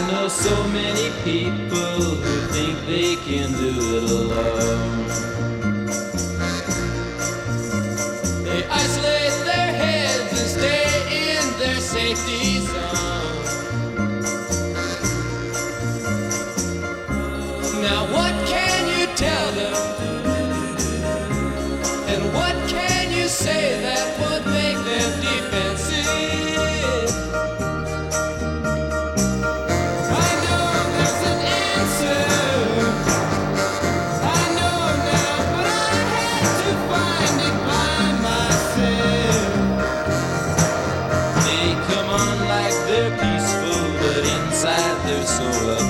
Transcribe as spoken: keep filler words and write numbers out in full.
know so many people who think they can do it alone. They isolate their heads and stay in their safety zone. Now what can you tell them? And what can you say that would make them defensive? I know there's an answer. I know now, but I had to find it by myself. They come on like they're peaceful, but inside they're so